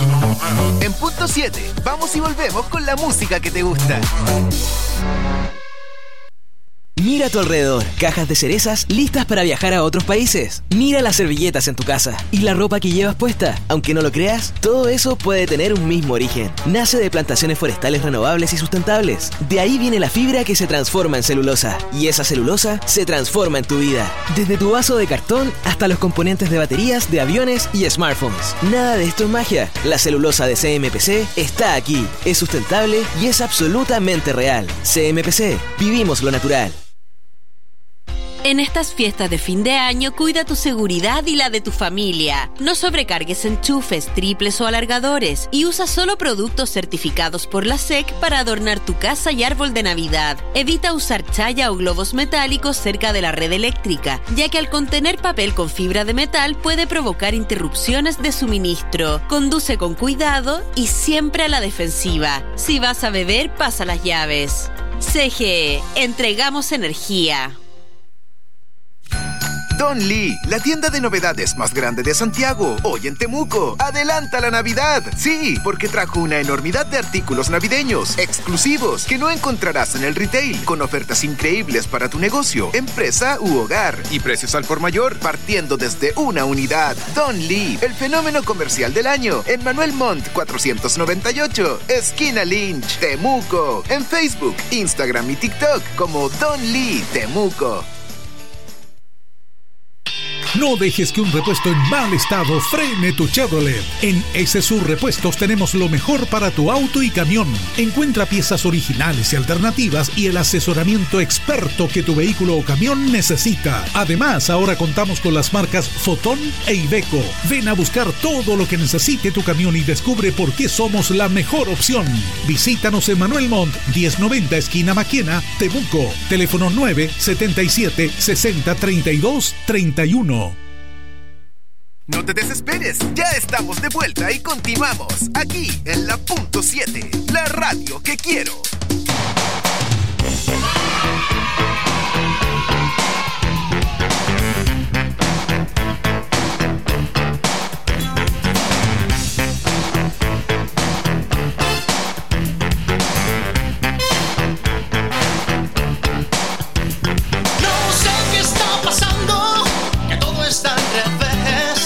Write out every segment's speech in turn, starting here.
En punto 7, vamos y volvemos con la música que te gusta. Mira a tu alrededor, cajas de cerezas listas para viajar a otros países. Mira las servilletas en tu casa y la ropa que llevas puesta. Aunque no lo creas, todo eso puede tener un mismo origen. Nace de plantaciones forestales renovables y sustentables. De ahí viene la fibra que se transforma en celulosa. Y esa celulosa se transforma en tu vida. Desde tu vaso de cartón hasta los componentes de baterías, de aviones y smartphones. Nada de esto es magia. La celulosa de CMPC está aquí. Es sustentable y es absolutamente real. CMPC, vivimos lo natural. En estas fiestas de fin de año, cuida tu seguridad y la de tu familia. No sobrecargues enchufes, triples o alargadores y usa solo productos certificados por la SEC para adornar tu casa y árbol de Navidad. Evita usar chaya o globos metálicos cerca de la red eléctrica, ya que al contener papel con fibra de metal puede provocar interrupciones de suministro. Conduce con cuidado y siempre a la defensiva. Si vas a beber, pasa las llaves. CGE, entregamos energía. Don Lee, la tienda de novedades más grande de Santiago, hoy en Temuco. ¡Adelanta la Navidad! Sí, porque trajo una enormidad de artículos navideños, exclusivos, que no encontrarás en el retail, con ofertas increíbles para tu negocio, empresa u hogar, y precios al por mayor, partiendo desde una unidad. Don Lee, el fenómeno comercial del año, en Manuel Montt 498, esquina Lynch, Temuco. En Facebook, Instagram y TikTok como Don Lee Temuco. No dejes que un repuesto en mal estado frene tu Chevrolet. En SSU Repuestos tenemos lo mejor para tu auto y camión. Encuentra piezas originales y alternativas y el asesoramiento experto que tu vehículo o camión necesita. Además, ahora contamos con las marcas Fotón e Iveco. Ven a buscar todo lo que necesite tu camión y descubre por qué somos la mejor opción. Visítanos en Manuel Montt, 1090 esquina Maquena, Temuco. Teléfono 977 60 32 31. No te desesperes, ya estamos de vuelta y continuamos aquí en la punto 7, la radio que quiero. No sé qué está pasando, que todo está al revés.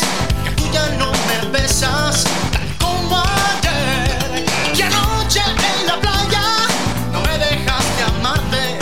Besas tal como ayer, y anoche en la playa no me dejaste amarte.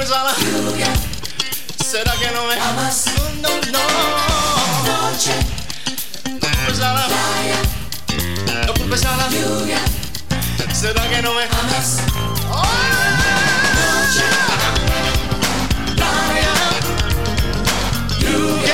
culpes a la lluvia. ¿Será que no me amas? No, no, no. Noche. No culpes a la playa. No culpes a la lluvia. ¿Será que no me amas? Oh, noche. Playa. Lluvia.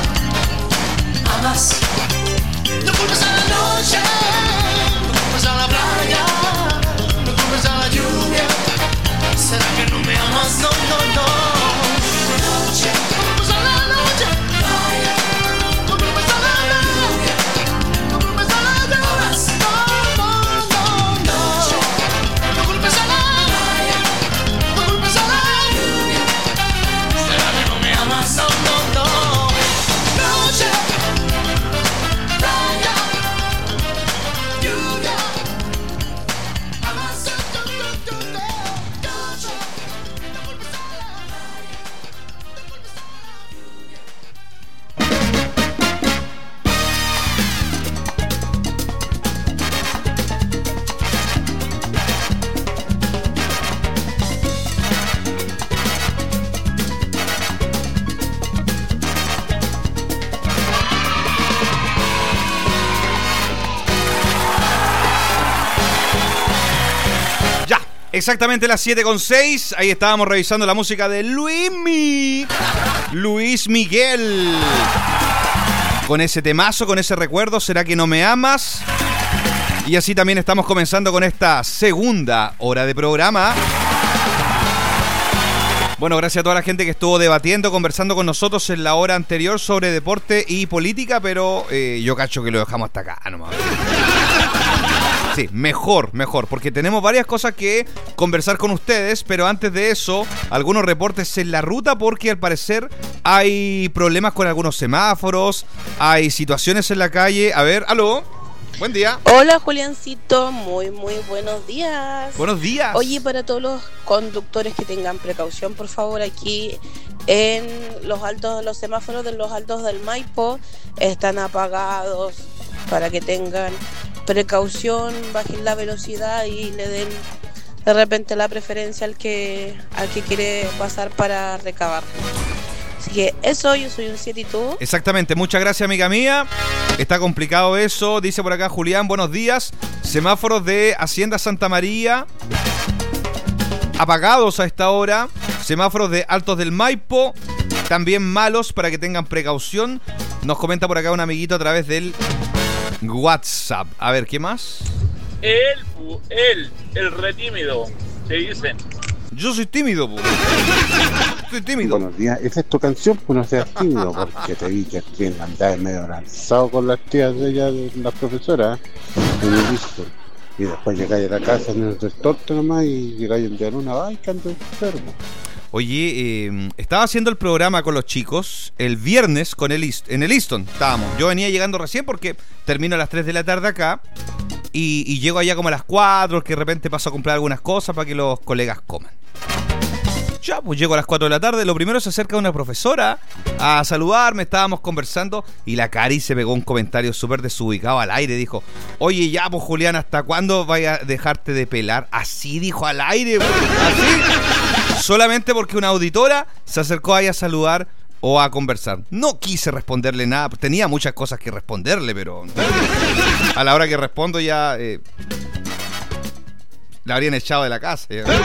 Amas. No culpes a la noche. No culpes a la playa. No culpes a la lluvia. ¿Será que no me amas? No, no, no. Noche. No culpes a la noche. Playa. No culpes a la lluvia. No culpes a la lluvia. No, no, no, no. No culpes a la playa. No culpes a la lluvia. ¿Será que no me amas? No, no, no. Noche. Playa. Lluvia. Amas. Noche. No culpes a la playa. No culpes a la lluvia. Ya, exactamente las 7:06. Ahí estábamos revisando la música de Luis Miguel. Con ese temazo, con ese recuerdo, ¿será que no me amas? Y así también estamos comenzando con esta segunda hora de programa. Bueno, gracias a toda la gente que estuvo debatiendo, conversando con nosotros en la hora anterior sobre deporte y política, pero yo cacho que lo dejamos hasta acá nomás. Sí, mejor, porque tenemos varias cosas que conversar con ustedes, pero antes de eso, algunos reportes en la ruta, porque al parecer hay problemas con algunos semáforos, hay situaciones en la calle. A ver, aló, buen día. Hola Juliancito, muy buenos días. Buenos días. Oye, para todos los conductores que tengan precaución, por favor, aquí en los altos de los semáforos de los altos del Maipo están apagados, para que tengan precaución, bajen la velocidad y le den de repente la preferencia al que quiere pasar para recabar. Así que eso, yo soy un 7 y tú. Exactamente, muchas gracias amiga mía. Está complicado eso, dice por acá Julián, buenos días. Semáforos de Hacienda Santa María apagados a esta hora. Semáforos de Altos del Maipo también malos, para que tengan precaución. Nos comenta por acá un amiguito a través del WhatsApp. A ver, ¿qué más? El re tímido, se dicen. Yo soy tímido, po. Soy tímido. Buenos días, esa es tu canción, pues no seas tímido, porque te vi que andabas medio lanzado con las tías de ella, de las profesoras, en el disco. Y después llegáis a la casa en el restaurante nomás y llegáis el día en una baica, ando enfermo. Oye, estaba haciendo el programa con los chicos el viernes en el Easton. Estábamos. Yo venía llegando recién porque termino a las 3 de la tarde acá y llego allá como a las 4, que de repente paso a comprar algunas cosas para que los colegas coman. Ya, pues llego a las 4 de la tarde. Lo primero, se acerca una profesora a saludarme, estábamos conversando y la Cari se pegó un comentario súper desubicado al aire. Dijo, oye, ya, pues Julián, ¿hasta cuándo vaya a dejarte de pelar? Así dijo al aire, así. Solamente porque una auditora se acercó ahí a saludar o a conversar. No quise responderle nada, tenía muchas cosas que responderle, pero a la hora que respondo ya la habrían echado de la casa.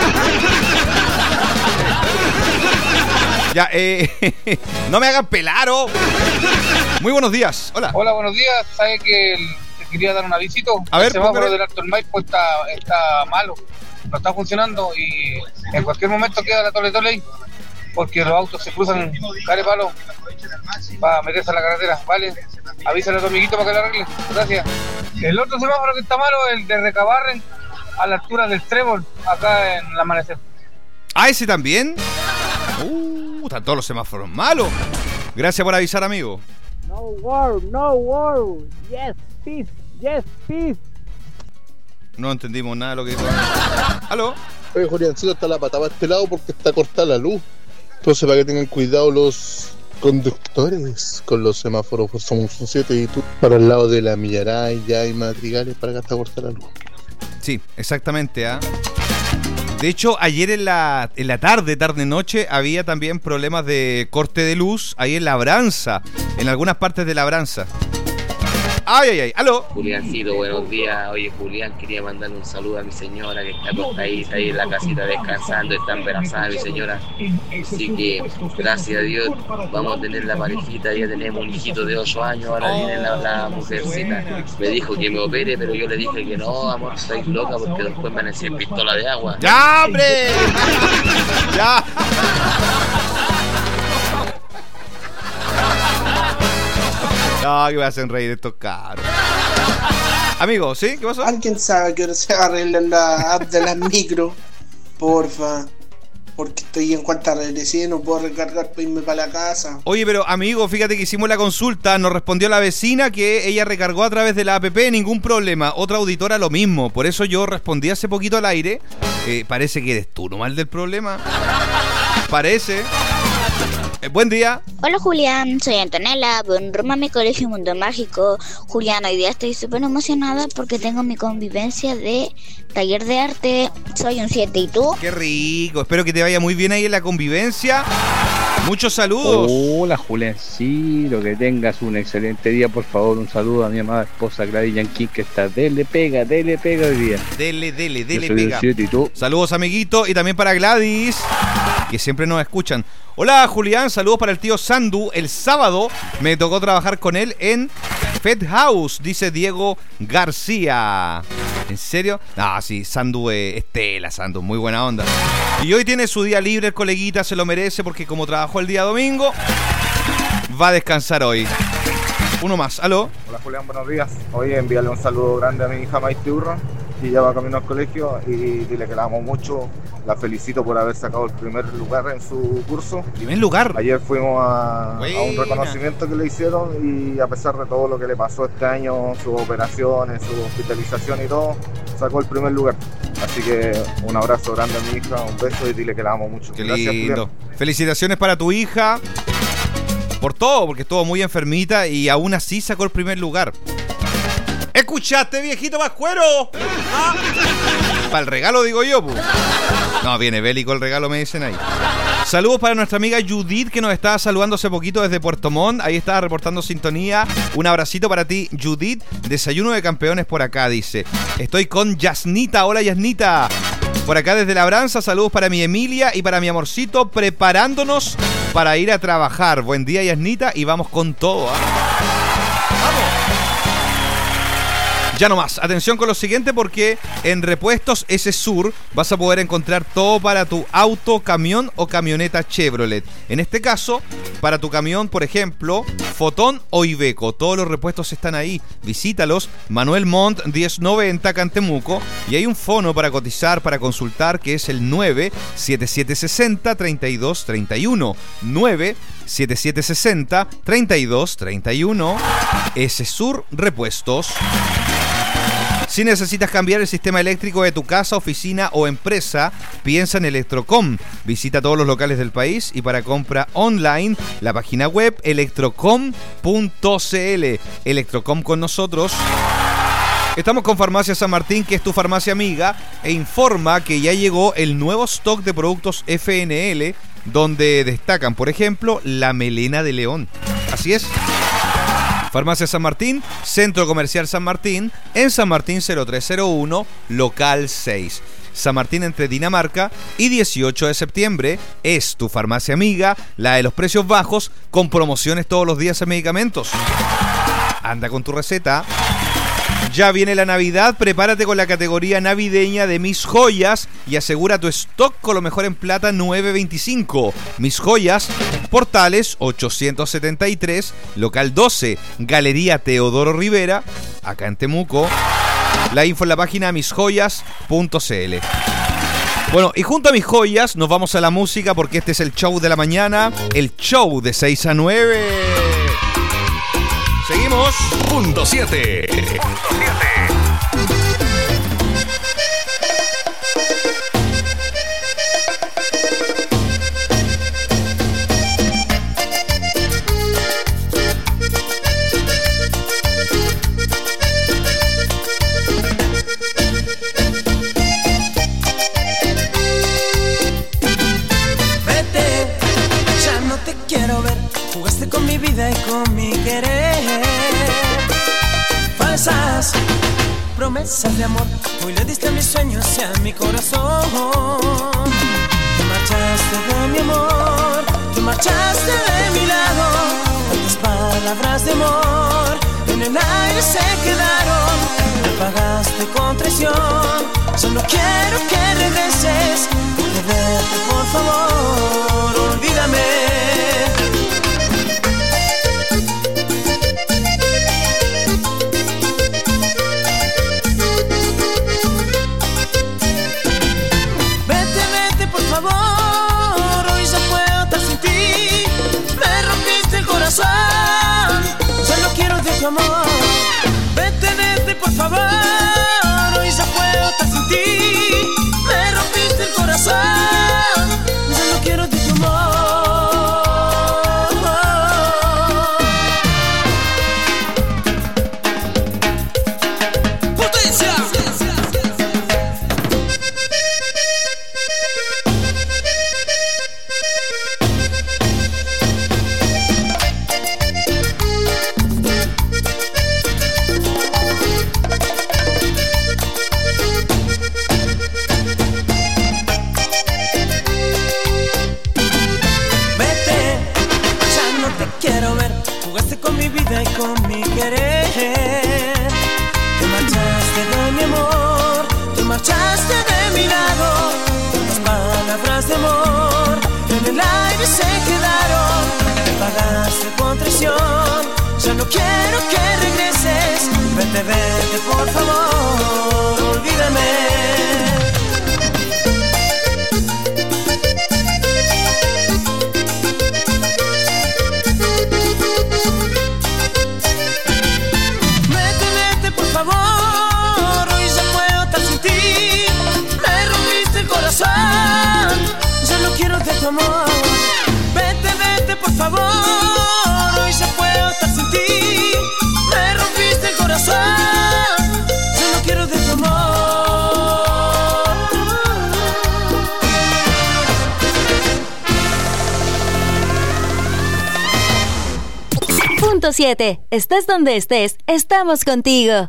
Ya, no me hagan pelaro. Muy buenos días, hola. Hola, buenos días. ¿Sabe que te quería dar un avisito? A ver, el semáforo del Alto del Maipo está malo, no está funcionando y en cualquier momento queda la tole ahí, porque los autos se cruzan care palo para meterse a la carretera, ¿vale? Avísale a tu amiguito para que lo arregle. Gracias. El otro semáforo que está malo es el de Recabarren, a la altura del Trébol, acá en el Amanecer. ¿Ah, ese también? Están todos los semáforos malos. Gracias por avisar, amigo. No war. Yes, peace. No entendimos nada de lo que dijo. ¿Aló? Oye, Juliancito, está la pata para este lado porque está cortada la luz. Entonces, para que tengan cuidado los conductores con los semáforos, pues somos 7 y tú para el lado de la Millaray, ya hay madrigales, para acá está cortada la luz. Sí, exactamente, ¿ah? De hecho, ayer en la tarde-noche, había también problemas de corte de luz ahí en Labranza, en algunas partes de Labranza. Ay, aló. Juliancito, buenos días. Oye, Julián, quería mandarle un saludo a mi señora que está acostadita ahí en la casita descansando, está embarazada mi señora. Así que, gracias a Dios, vamos a tener la parejita, ya tenemos un hijito de 8 años, ahora viene la mujercita. Me dijo que me opere, pero yo le dije que no, amor, estoy loca porque después me van a decir pistola de agua. ¡Ya, hombre! ¡Ya! No, que me hacen reír estos caros. Amigo, ¿sí? ¿Qué pasó? ¿Alguien sabe que ahora se arreglan la app de las micro? Porfa. Porque estoy en cuenta regresiva y no puedo recargar para irme para la casa. Oye, pero amigo, fíjate que hicimos la consulta. Nos respondió la vecina que ella recargó a través de la app, ningún problema. Otra auditora lo mismo. Por eso yo respondí hace poquito al aire. Parece que eres tú nomás del problema. Parece. Buen día. Hola Julián, soy Antonella, en Roma mi colegio Mundo Mágico. Julián, hoy día estoy súper emocionada porque tengo mi convivencia de taller de arte. Soy un 7, ¿y tú? Qué rico, espero que te vaya muy bien ahí en la convivencia. Muchos saludos. Hola Juliancito, que tengas un excelente día. Por favor, un saludo a mi amada esposa Gladys Yanquín, que está dele pega hoy día. Dele Yo soy pega. Un 7, ¿y tú? Saludos amiguito, y también para Gladys, que siempre nos escuchan. Hola Julián, saludos para el tío Sandu. El sábado me tocó trabajar con él en Fed House, dice Diego García. ¿En serio? Ah, sí, Sandu es tela, Sandu, muy buena onda. Y hoy tiene su día libre el coleguita, se lo merece porque como trabajó el día domingo, va a descansar hoy. Uno más, aló. Hola Julián, buenos días. Hoy envíale un saludo grande a mi hija Maite Urra, que ya va camino al colegio, y dile que la amo mucho. La felicito por haber sacado el primer lugar en su curso. ¿Primer lugar? Ayer fuimos a un reconocimiento que le hicieron y a pesar de todo lo que le pasó este año, sus operaciones, su hospitalización y todo, sacó el primer lugar. Así que un abrazo grande a mi hija, un beso y dile que la amo mucho. Qué Gracias, lindo. Julián. Felicitaciones para tu hija. Por todo, porque estuvo muy enfermita y aún así sacó el primer lugar. ¿Escuchaste, viejito vascuero? ¿Ah? Para el regalo, digo yo, pues. No, viene bélico el regalo, me dicen ahí. Saludos para nuestra amiga Judith, que nos estaba saludando hace poquito desde Puerto Montt. Ahí estaba reportando sintonía. Un abracito para ti, Judith. Desayuno de campeones por acá, dice. Estoy con Yasnita. Hola, Yasnita. Por acá desde Labranza, saludos para mi Emilia y para mi amorcito, preparándonos para ir a trabajar. Buen día, Yasnita, y vamos con todo, ¿eh? Ya no más. Atención con lo siguiente, porque en Repuestos S-Sur vas a poder encontrar todo para tu auto, camión o camioneta Chevrolet. En este caso, para tu camión, por ejemplo, Fotón o Iveco. Todos los repuestos están ahí. Visítalos. Manuel Montt 1090 Cantemuco. Y hay un fono para cotizar, para consultar, que es el 97760-3231. 97760-3231. S-Sur Repuestos. Si necesitas cambiar el sistema eléctrico de tu casa, oficina o empresa, piensa en Electrocom. Visita todos los locales del país y para compra online, la página web electrocom.cl. Electrocom con nosotros. Estamos con Farmacia San Martín, que es tu farmacia amiga, e informa que ya llegó el nuevo stock de productos FNL, donde destacan, por ejemplo, la melena de león. Así es. Farmacia San Martín, Centro Comercial San Martín, en San Martín 0301, local 6. San Martín entre Dinamarca y 18 de septiembre. Es tu farmacia amiga, la de los precios bajos, con promociones todos los días en medicamentos. Anda con tu receta. Ya viene la Navidad, prepárate con la categoría navideña de Mis Joyas y asegura tu stock con lo mejor en plata 925. Mis Joyas, Portales 873, local 12, Galería Teodoro Rivera, acá en Temuco. La info en la página misjoyas.cl. Bueno, y junto a Mis Joyas nos vamos a la música, porque este es el show de la mañana, el show de 6 a 9. Seguimos. Punto 7. Jugaste con mi vida y con mi querer. Falsas promesas de amor, hoy le diste a mis sueños y a mi corazón. Te marchaste de mi amor, te marchaste de mi lado. Tantas palabras de amor en el aire se quedaron. Me pagaste con traición, solo quiero que regreses. De verte, por favor, olvídame. Solo quiero de tu amor. Vete, vete, por favor. Hoy ya puedo estar sin ti. Me rompiste el corazón. Solo quiero de tu amor. ¡Potencia! Y con mi querer. Te marchaste de mi amor, te marchaste de mi lado. Las palabras de amor en el aire se quedaron. Me pagaste con traición, ya no quiero que regreses. Vete, vete, por favor, olvídame. Ya no quiero de tu amor. Vete, vete, por favor. Hoy ya puedo estar sin ti. Me rompiste el corazón. Ya no quiero de tu amor. Punto 7. Estés donde estés, estamos contigo.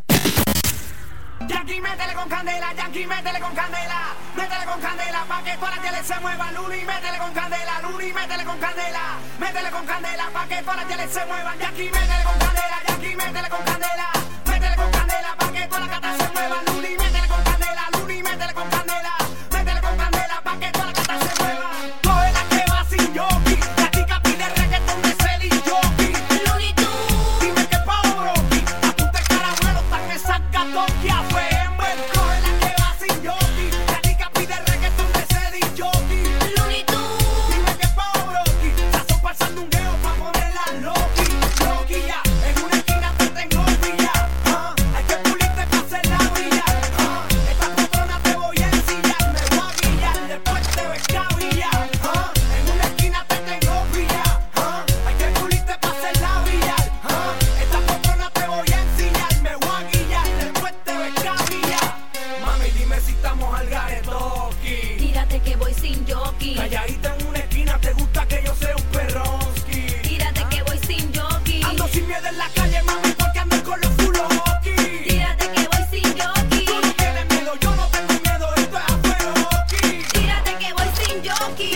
Yankee, métele con candela, Yankee, métele con candela. Métele con candela pa' que todas las teles se muevan. Luni, métele con candela, Luni, métele con candela. Métele con candela pa' que todas las teles se muevan. Yankee, métele con candela, Yankee, métele con candela. Métele con candela pa' que todas las gatas se muevan. Luni, métele con candela, Luni, métele con candela. Métele con candela pa' que todas las gatas se muevan. Coge la que va sin jockey. La chica pide reggaetón de Celi Jockey. Luni, tú, dime que Pablo Rocky. Apunta el caramelo, tan esas gatos que afeen. Coge la que va sin jockey. La chica pide reggaetón de Celi Jockey. Luni, tú, dime que Pablo Rocky. Sazón pa'l sandungueo pa' ponerla Loki. Loki ya, en una esquina te tengo pilla. Hay que pulirte pa' hacerla brillar. Esta patrona te voy a ensillar. Me voy a guillar, después te ves cabillar. En una esquina te tengo pilla. Hay que pulirte pa' hacerla brillar. Esta patrona te voy a ensillar. Me voy a guillar, después te ves cabillar. Mami, dime si estamos al garetoki. Tírate que voy sin jockey. Calladita en una esquina, te gusta que yo sea un perronski. Tírate que voy sin jockey. Ando sin miedo en la calle, mami, porque ando con los fuloki. Tírate que voy sin jockey. Tú no tienes miedo, yo no tengo miedo, esto es afueroki. Tírate que voy sin jockey.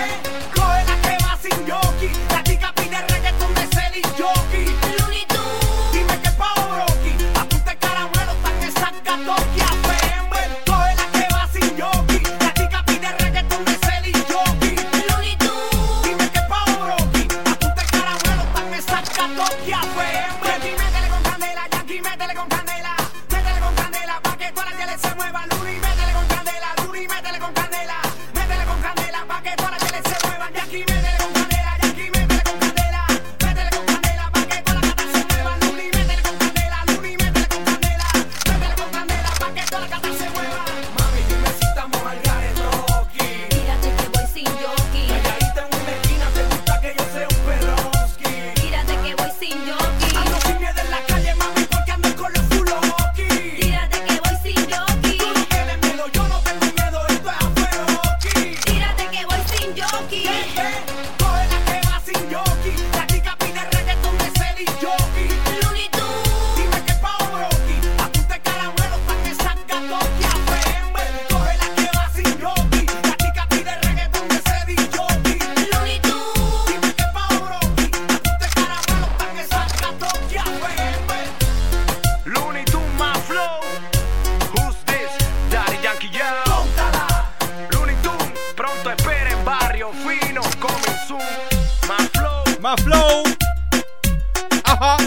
Coge la que va sin jockey. La chica pide reggaetón de Celi Jockey. Luni, tú, dime que Pablo Rocky. Apunta el caramelo, tan esas gatos que afeen. Coge la que va sin jockey. La chica pide reggaetón de Celi Jockey. Luni, tú, dime que Pablo Rocky. Apunta el caramelo, tan esas gatos que afeen. Yankee, métele con candela, Yankee, métele con candela. Métele con candela pa' que todas las teles se muevan. Luni, métele con candela, Luni, métele con candela. Métele con candela pa' que todas las teles se muevan. Yankee, métele con candela, Yankee, métele con candela. Métele con candela pa' que todas las gatas se muevan. Luni, métele con candela, Luni, métele con candela. Métele con candela pa' que todas las gatas se muevan. Mami, dime si estamos al garetoki. tírate que voy sin jockey. Calladita en una esquina, te gusta que yo sea un perronski. Tírate que voy sin jockey. Ando sin miedo en la calle, mami, porque ando con los fuloki. Tírate que voy sin jockey. Tú no tienes miedo, yo no tengo miedo, esto es afueroki. Tírate que voy sin jockey. Coge la que va sin jockey. La chica pide Más flow. Ajá.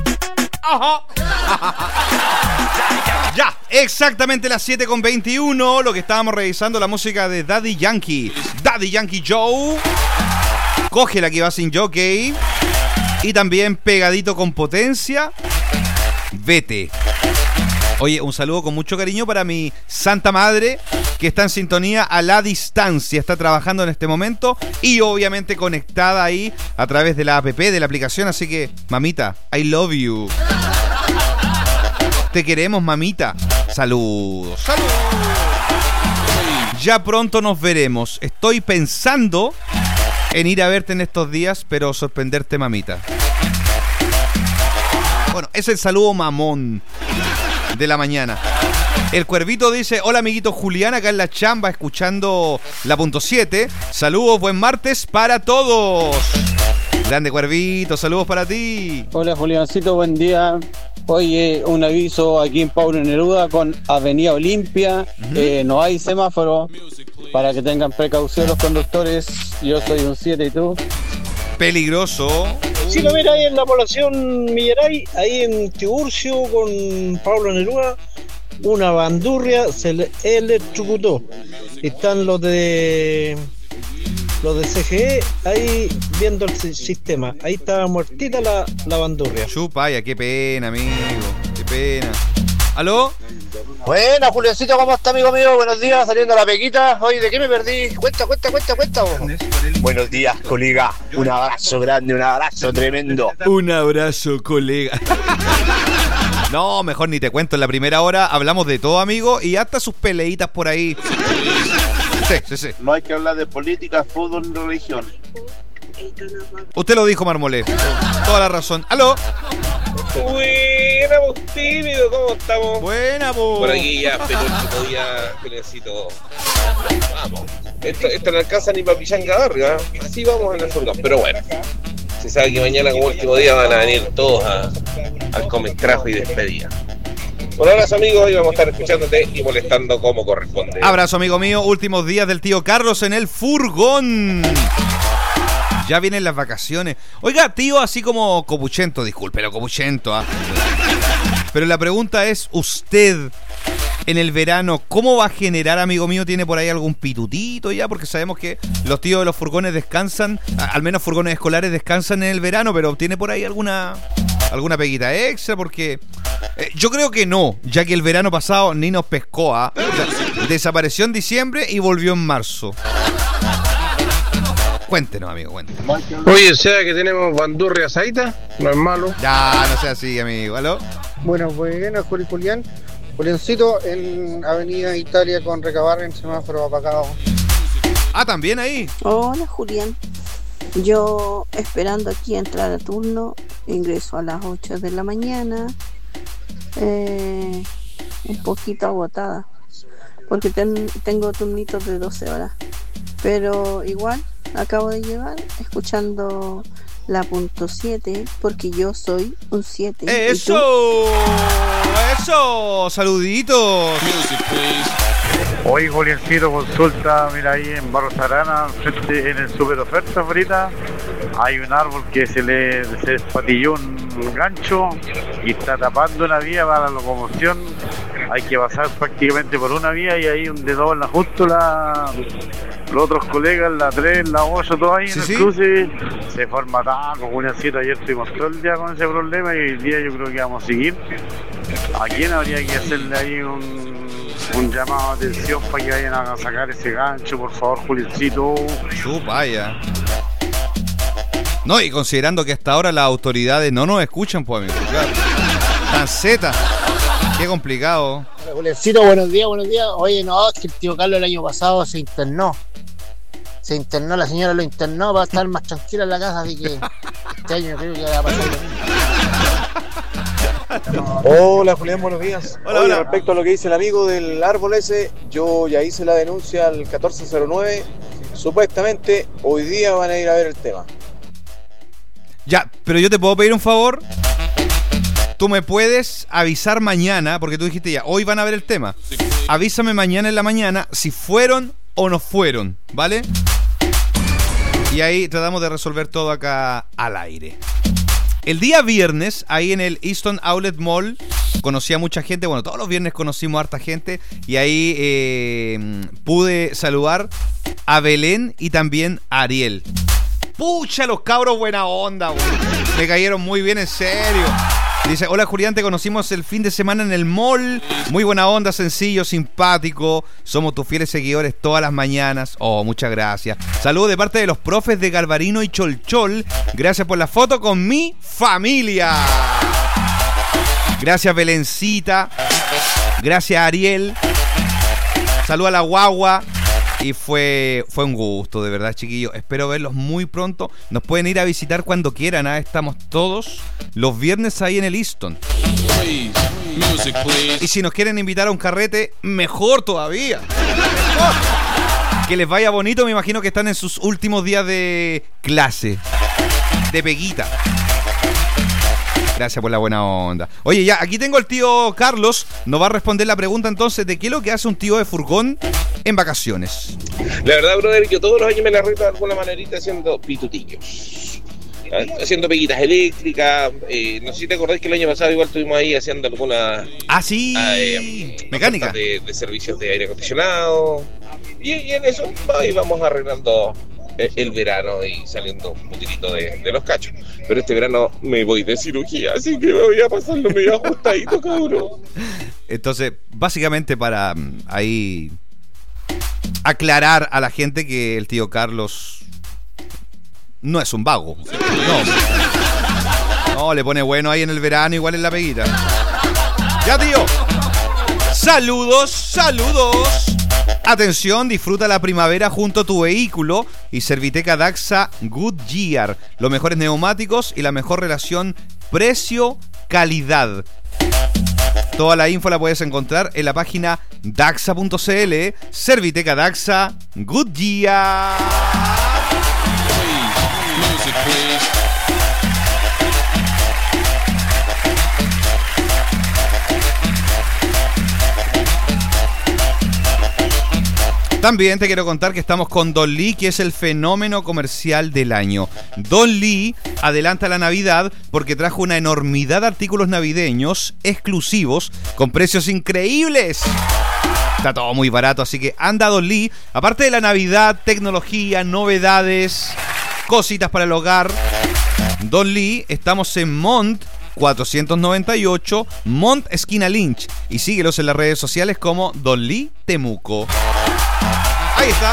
Ya, exactamente las 7:21. Lo que estábamos revisando, la música de Daddy Yankee. Daddy Yankee Joe. Cógela que va sin jockey. Y también pegadito con potencia. Vete. Oye, un saludo con mucho cariño para mi santa madre, que está en sintonía a la distancia, está trabajando en este momento y obviamente conectada ahí a través de la app, de la aplicación. Así que, mamita, I love you. Te queremos, mamita. Saludos. Saludos. Ya pronto nos veremos. Estoy pensando en ir a verte en estos días, pero sorprenderte, mamita. Bueno, es el saludo mamón de la mañana. El Cuervito dice: hola amiguito Julián, acá en la chamba escuchando la .7. Saludos, buen martes para todos. Grande Cuervito, saludos para ti. Hola Juliancito, buen día. Oye, un aviso aquí en Pablo Neruda con Avenida Olimpia. No hay semáforo, para que tengan precaución los conductores. Yo soy un 7 y tú. Peligroso. Si lo ven ahí en la población Millaray, ahí en Tiburcio con Pablo Neruda, una bandurria se le electrocutó. Están los de CGE ahí viendo el sistema. Ahí estaba muertita la bandurria. Chupaya, qué pena, amigo. Qué pena. ¿Aló? Buena, Juliancito, ¿cómo está, amigo mío? Buenos días, saliendo a la pequita. Oye, ¿de qué me perdí? Cuenta. Buenos días, colega. Un abrazo grande, un abrazo tremendo. Un abrazo, colega. No, mejor ni te cuento. En la primera hora hablamos de todo, amigo, y hasta sus peleitas por ahí. Sí. No hay que hablar de política, fútbol ni religión. Usted lo dijo, Marmolé. Toda la razón. ¿Aló? Buena, vos, tímido, ¿cómo estamos? Buena, vos. Por aquí ya, pero el último día, Juliancito. Vamos. Esto no alcanza ni para Pichanga Vargas. Así vamos en el surgón. Pero bueno, se sabe que mañana, como último día, van a venir todos al cometrajo y despedida. Un abrazo, amigo, hoy vamos a estar escuchándote y molestando como corresponde. Abrazo, amigo mío. Últimos días del tío Carlos en el furgón. Ya vienen las vacaciones. Oiga, tío, así como copuchento, discúlpelo, copuchento. Pero la pregunta es, usted en el verano, ¿cómo va a generar, amigo mío? ¿Tiene por ahí algún pitutito ya? Porque sabemos que los tíos de los furgones descansan, al menos furgones escolares descansan en el verano, pero ¿tiene por ahí alguna peguita extra? Porque yo creo que no, ya que el verano pasado ni nos pescó, o sea, desapareció en diciembre y volvió en marzo. Cuéntenos, amigo, cuéntenos. Oye, ¿sea que tenemos bandurria asaita? No es malo. Ya, no sea así, amigo. ¿Aló? Bueno, Julián. Juliancito en Avenida Italia con Recabarren en semáforo apagado. Ah, ¿también ahí? Hola, Julián. Yo esperando aquí entrar a turno, ingreso a las 8 de la mañana, un poquito agotada, porque tengo turnitos de 12 horas, pero igual acabo de llegar escuchando la .7 porque yo soy un 7. ¡Eso! ¡Eso! ¡Saluditos! Oye, Juliancito, consulta, mira ahí en Barros Arana, frente en el super oferta ahorita, hay un árbol que se despatilló un gancho y está tapando una vía para la locomoción. Hay que pasar prácticamente por una vía y ahí donde doblan justo los otros colegas, la 3, la 8, todo ahí en el cruce, se forma taco. Juliancito, ayer estuvimos todo el día con ese problema y hoy día yo creo que vamos a seguir. ¿A quién habría que hacerle ahí un llamado de atención para que vayan a sacar ese gancho, por favor, Juliancito? Vaya. No, y considerando que hasta ahora las autoridades no nos escuchan, pues, amigo. Claro. Tan zeta. Qué complicado. Juliancito, buenos días. Oye, no, es que el tío Carlos el año pasado se internó, la señora lo internó para estar más tranquila en la casa, así que este año creo que va a pasar lo mismo. Hola, Julián, buenos días. Hola. Respecto a lo que dice el amigo del árbol ese, yo ya hice la denuncia al 1409. Supuestamente hoy día van a ir a ver el tema. Ya, pero yo te puedo pedir un favor. Tú me puedes avisar mañana, porque tú dijiste ya, hoy van a ver el tema. Avísame mañana en la mañana si fueron o no fueron, ¿vale? Y ahí tratamos de resolver todo acá al aire. El día viernes, ahí en el Easton Outlet Mall, conocí a mucha gente. Bueno, todos los viernes conocimos a harta gente. Y ahí pude saludar a Belén y también a Ariel. Pucha, los cabros buena onda, güey. Me cayeron muy bien, en serio. Dice, hola Julián, te conocimos el fin de semana en el mall. Muy buena onda, sencillo, simpático. Somos tus fieles seguidores todas las mañanas. Oh, muchas gracias. Saludos de parte de los profes de Galvarino y Cholchol. Gracias por la foto con mi familia. Gracias Belencita. Gracias Ariel. Saludos a la guagua. Y fue un gusto, de verdad, chiquillos. Espero verlos muy pronto. Nos pueden ir a visitar cuando quieran, ¿eh? Estamos todos los viernes ahí en el Easton. Y si nos quieren invitar a un carrete, mejor todavía. Mejor. Que les vaya bonito. Me imagino que están en sus últimos días de clase, de peguita. Gracias por la buena onda. Oye, ya, aquí tengo al tío Carlos. Nos va a responder la pregunta entonces de qué es lo que hace un tío de furgón en vacaciones. La verdad, brother, yo todos los años me la arreglo de alguna manerita haciendo pitutillos. Haciendo peguitas eléctricas. No sé si te acordás que el año pasado igual estuvimos ahí haciendo alguna... Ah, sí. Mecánica. De servicios de aire acondicionado. Y en eso ahí vamos arreglando el verano y saliendo un poquitito de los cachos. Pero este verano me voy de cirugía, así que me voy a pasarlo medio ajustadito, cabrón. Entonces, básicamente para ahí aclarar a la gente que el tío Carlos no es un vago. No, le pone bueno ahí en el verano, igual en la peguita. Ya, tío. Saludos. Atención, disfruta la primavera junto a tu vehículo y Serviteca Daxa Goodyear. Los mejores neumáticos y la mejor relación precio-calidad. Toda la info la puedes encontrar en la página daxa.cl. Serviteca Daxa Goodyear. También te quiero contar que estamos con Don Lee, que es el fenómeno comercial del año. Don Lee adelanta la Navidad porque trajo una enormidad de artículos navideños exclusivos con precios increíbles. Está todo muy barato, así que anda Don Lee. Aparte de la Navidad, tecnología, novedades, cositas para el hogar. Don Lee, estamos en Mont 498, Mont esquina Lynch. Y síguelos en las redes sociales como Don Lee Temuco. Ahí está.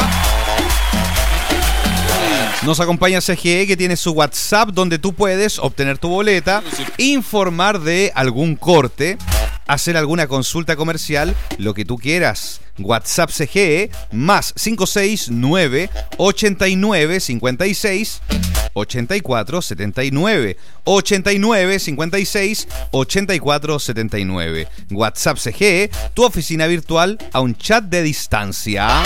Nos acompaña CGE, que tiene su WhatsApp donde tú puedes obtener tu boleta, informar de algún corte, hacer alguna consulta comercial, lo que tú quieras. WhatsApp CGE más 569 89 56 84 79 89 56 84 79. WhatsApp CGE, tu oficina virtual a un chat de distancia.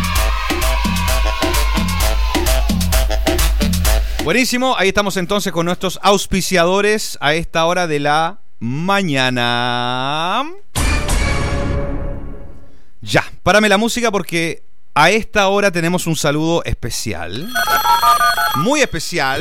Buenísimo, ahí estamos entonces con nuestros auspiciadores a esta hora de la mañana. Ya, párame la música porque a esta hora tenemos un saludo especial. Muy especial.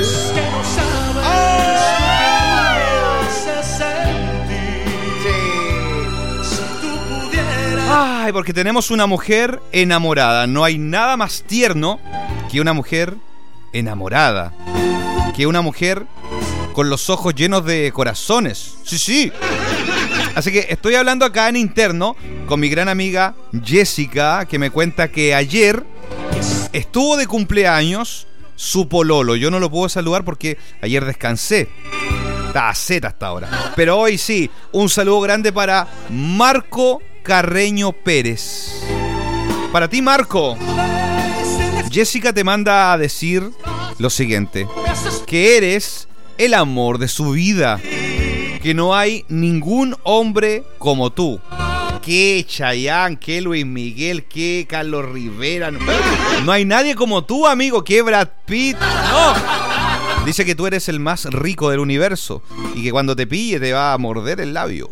Ay, porque tenemos una mujer enamorada. No hay nada más tierno que una mujer enamorada. Que una mujer con los ojos llenos de corazones. Sí, sí. Así que estoy hablando acá en interno con mi gran amiga Jessica, que me cuenta que ayer estuvo de cumpleaños su pololo. Yo no lo puedo saludar porque ayer descansé. Está a Z hasta ahora. Pero hoy sí, un saludo grande para Marco Carreño Pérez. Para ti, Marco. Jessica te manda a decir lo siguiente: que eres el amor de su vida, que no hay ningún hombre como tú. Que Chayanne, que Luis Miguel, que Carlos Rivera. No hay nadie como tú, amigo. Que Brad Pitt. No. Dice que tú eres el más rico del universo y que cuando te pille te va a morder el labio.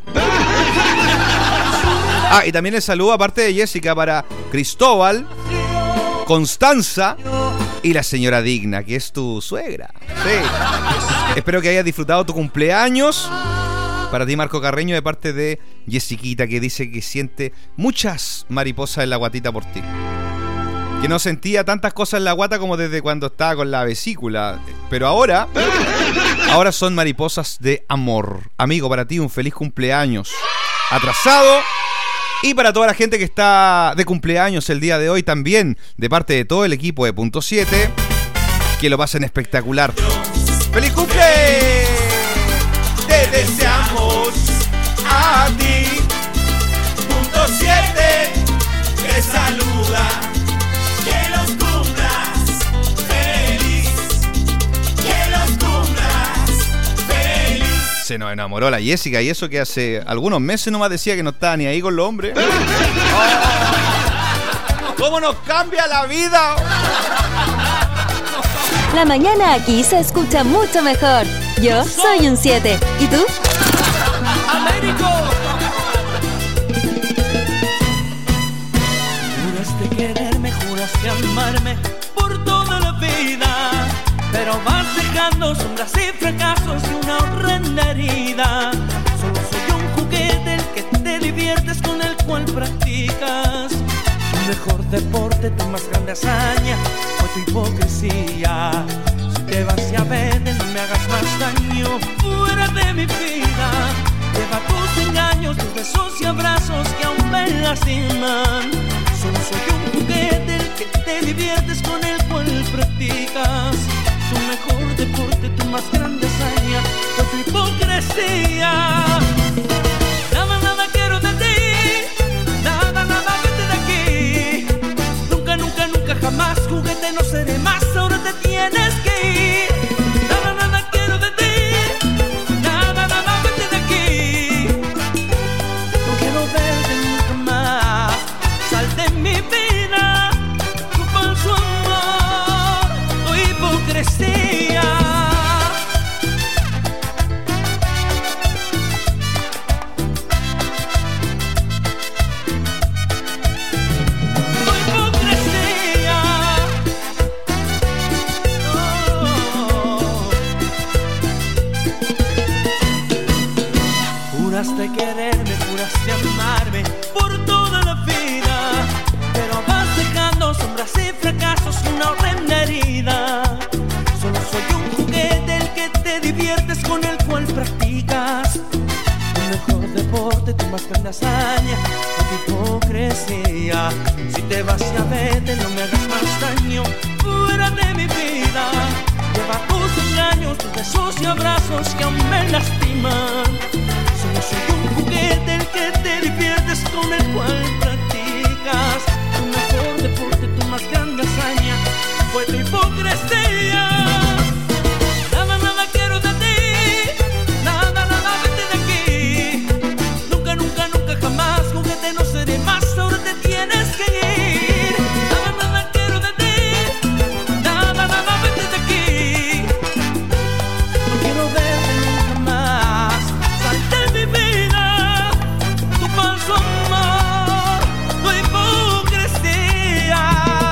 Ah, y también el saludo, aparte de Jessica, para Cristóbal, Constanza y la señora Digna, que es tu suegra. Sí. Espero que hayas disfrutado tu cumpleaños. Para ti, Marco Carreño, de parte de Jessiquita, que dice que siente muchas mariposas en la guatita por ti. Que no sentía tantas cosas en la guata como desde cuando estaba con la vesícula. Pero ahora son mariposas de amor. Amigo, para ti un feliz cumpleaños atrasado. Y para toda la gente que está de cumpleaños el día de hoy también, de parte de todo el equipo de Punto 7, que lo pasen espectacular. ¡Feliz cumple! Te deseamos a ti. Punto 7 te saluda. Que los cumplas feliz. Que los cumplas feliz. Se nos enamoró la Jessica, y eso que hace algunos meses nomás decía que no estaba ni ahí con los hombres. Oh, ¿cómo nos cambia la vida? La mañana aquí se escucha mucho mejor. Yo soy un 7. ¿Y tú? ¡Américo! Juraste quererme, juraste amarme por toda la vida, pero vas dejando sombras y fracasos y una horrenda herida. Solo soy un juguete el que te diviertes, con el cual practicas tu mejor deporte, tu más grande hazaña fue tu hipocresía. Si te vas y a vete, no me hagas más daño, fuera de mi vida. Lleva tus engaños, tus besos y abrazos que aún me lastiman. Solo soy un juguete el que te diviertes, con el cual practicas tu mejor deporte, tu más grande hazaña fue tu hipocresía. Nada, nada quiero de ti, nada, nada, vete de aquí. Nunca, nunca, nunca, jamás, juguete no seré más, ahora te tienes que ir. Nada, nada quiero de ti, nada, nada, vete de aquí. No quiero verte nunca más, sal de mi vida, tu falso amor, tu hipocresía. Juraste quererme, juraste amarme por toda la vida, pero vas dejando sombras y fracasos y una horrenda herida. Solo soy un juguete el que te diviertes, con el cual practicas tu mejor deporte, tu más grande hazaña, tu hipocresía. Si te vas y a vete, no me hagas más daño, fuera de mi vida. Lleva tus engaños, tus besos y abrazos que aún me lastiman. Solo soy un juguete el que te diviertes, con el cual practicas tu mejor deporte, tu más grande hazaña fue tu hipocresía. Nada, nada quiero de ti, nada, nada, vete de aquí. Nunca, nunca, nunca, jamás, juguete no seré más, ahora te tienes que ir. Nada, nada quiero de ti, nada, nada, vete de aquí. No quiero verte nunca más, sal de mi vida, tu falso amor, tu hipocresía.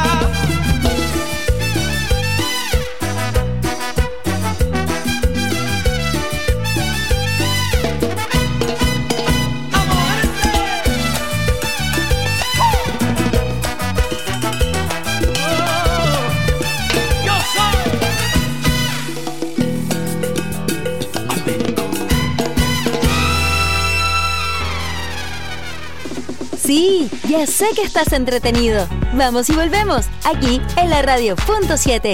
Yo soy Sí, ya sé que estás entretenido. Vamos y volvemos, aquí en la radio Punto 7.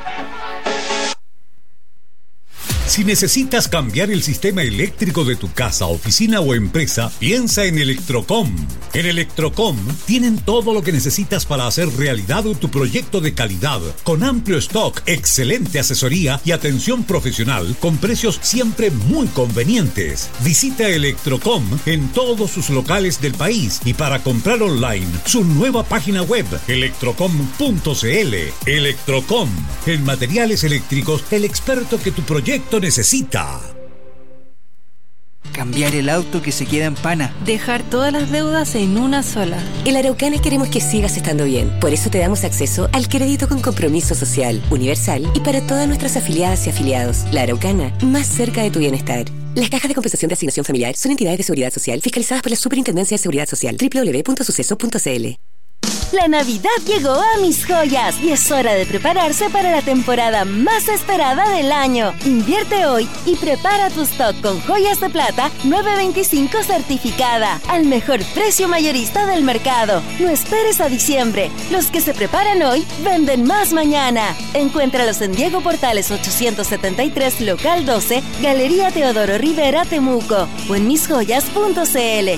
Si necesitas cambiar el sistema eléctrico de tu casa, oficina o empresa, piensa en Electrocom. En Electrocom tienen todo lo que necesitas para hacer realidad tu proyecto de calidad, con amplio stock, excelente asesoría y atención profesional, con precios siempre muy convenientes. Visita Electrocom en todos sus locales del país, y para comprar online, su nueva página web, electrocom.cl. Electrocom, en materiales eléctricos, el experto que tu proyecto necesita. cambiar el auto que se queda en pana. Dejar todas las deudas en una sola. En la Araucana queremos que sigas estando bien. Por eso te damos acceso al crédito con compromiso social, universal y para todas nuestras afiliadas y afiliados. La Araucana, más cerca de tu bienestar. Las cajas de compensación de asignación familiar son entidades de seguridad social fiscalizadas por la Superintendencia de Seguridad Social. www.suceso.cl. La Navidad llegó a Mis Joyas y es hora de prepararse para la temporada más esperada del año. Invierte hoy y prepara tu stock con joyas de plata 925 certificada al mejor precio mayorista del mercado. No esperes a diciembre. Los que se preparan hoy venden más mañana. Encuéntralos en Diego Portales 873, local 12, Galería Teodoro Rivera, Temuco o en misjoyas.cl.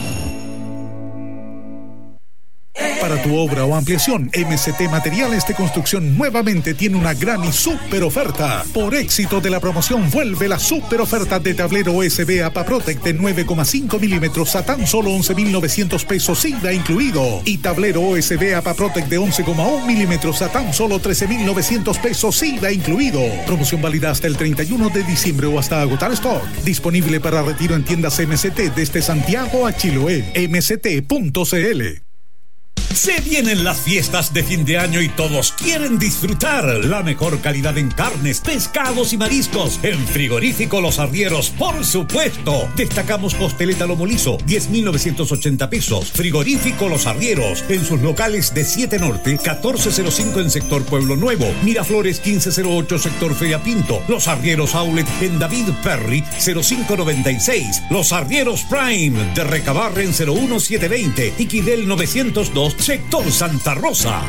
Para tu obra o ampliación, MCT Materiales de Construcción nuevamente tiene una gran y súper oferta. Por éxito de la promoción, vuelve la súper oferta de tablero USB APA Protect de 9,5 milímetros a tan solo 11.900 pesos IVA incluido. Y tablero USB APA Protect de 11,1 milímetros a tan solo 13.900 pesos IVA incluido. Promoción válida hasta el 31 de diciembre o hasta agotar stock. Disponible para retiro en tiendas MCT desde Santiago a Chiloé. mct.cl. Se vienen las fiestas de fin de año y todos quieren disfrutar la mejor calidad en carnes, pescados y mariscos. En Frigorífico Los Arrieros, por supuesto. Destacamos costeleta lomo liso, 10.980 pesos. Frigorífico Los Arrieros, en sus locales de 7 Norte, 1405 en sector Pueblo Nuevo, Miraflores 1508 sector Feria Pinto, Los Arrieros Outlet en David Perry 0596, Los Arrieros Prime de Recabarren 01720 y Quidel 902 sector Santa Rosa.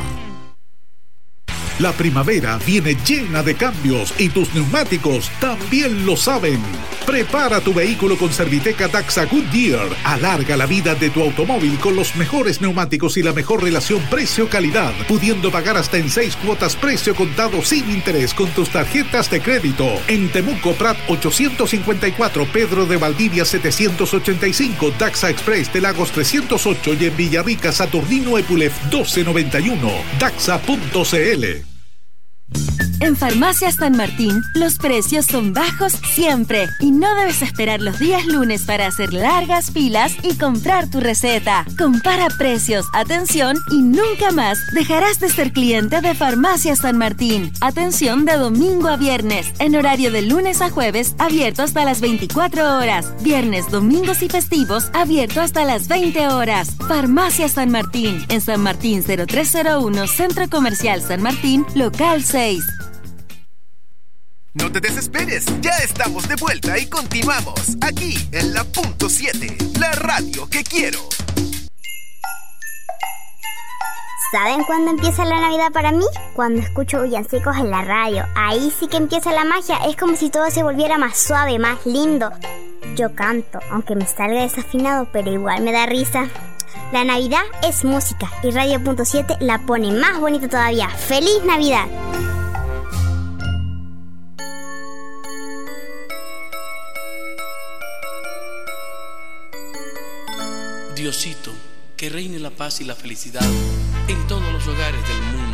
La primavera viene llena de cambios y tus neumáticos también lo saben. Prepara tu vehículo con Serviteca Daxa Goodyear. Alarga la vida de tu automóvil con los mejores neumáticos y la mejor relación precio-calidad, pudiendo pagar hasta en 6 cuotas precio contado sin interés con tus tarjetas de crédito. En Temuco Prat 854, Pedro de Valdivia 785, Daxa Express de Lagos 308 y en Villarrica Saturnino Epulef 1291. Daxa.cl. En Farmacias San Martín, los precios son bajos siempre y no debes esperar los días lunes para hacer largas filas y comprar tu receta. Compara precios, atención y nunca más dejarás de ser cliente de Farmacias San Martín. Atención de domingo a viernes, en horario de lunes a jueves, abierto hasta las 24 horas. Viernes, domingos y festivos, abierto hasta las 20 horas. Farmacias San Martín, en San Martín 0301, Centro Comercial San Martín, local 6. No te desesperes, ya estamos de vuelta y continuamos aquí en la Punto 7, la radio que quiero. ¿Saben cuándo empieza la Navidad para mí? Cuando escucho villancicos en la radio. Ahí sí que empieza la magia, es como si todo se volviera más suave, más lindo. Yo canto, aunque me salga desafinado, pero igual me da risa. La Navidad es música y Radio Punto 7 la pone más bonita todavía. ¡Feliz Navidad! Diosito, que reine la paz y la felicidad en todos los hogares del mundo.